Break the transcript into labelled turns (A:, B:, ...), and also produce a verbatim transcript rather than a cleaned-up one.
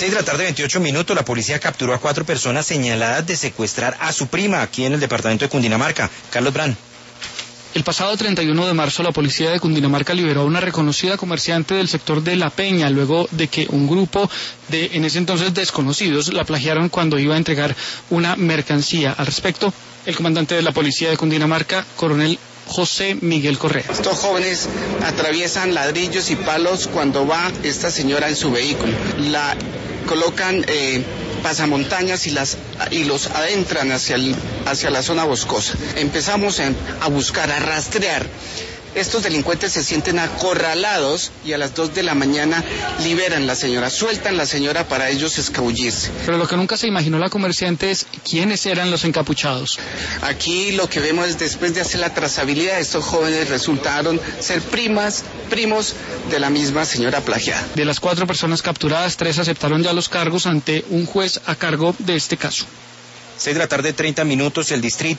A: seis de la tarde, veintiocho minutos, la policía capturó a cuatro personas señaladas de secuestrar a su prima aquí en el departamento de Cundinamarca. Carlos Brand.
B: El pasado treinta y uno de marzo, la policía de Cundinamarca liberó a una reconocida comerciante del sector de La Peña, luego de que un grupo de, en ese entonces, desconocidos la plagiaron cuando iba a entregar una mercancía. Al respecto, el comandante de la policía de Cundinamarca, coronel José Miguel Correa.
C: Estos jóvenes atraviesan ladrillos y palos cuando va esta señora en su vehículo. La colocan eh, pasamontañas y, las, y los adentran hacia, el, hacia la zona boscosa. Empezamos a, a buscar, a rastrear. Estos delincuentes se sienten acorralados y a las dos de la mañana liberan a la señora, sueltan a la señora para ellos escabullirse.
B: Pero lo que nunca se imaginó la comerciante es quiénes eran los encapuchados.
C: Aquí lo que vemos es, después de hacer la trazabilidad, estos jóvenes resultaron ser primas, primos de la misma señora plagiada.
B: De las cuatro personas capturadas, tres aceptaron ya los cargos ante un juez a cargo de este caso.
A: seis de la tarde, treinta minutos, el distrito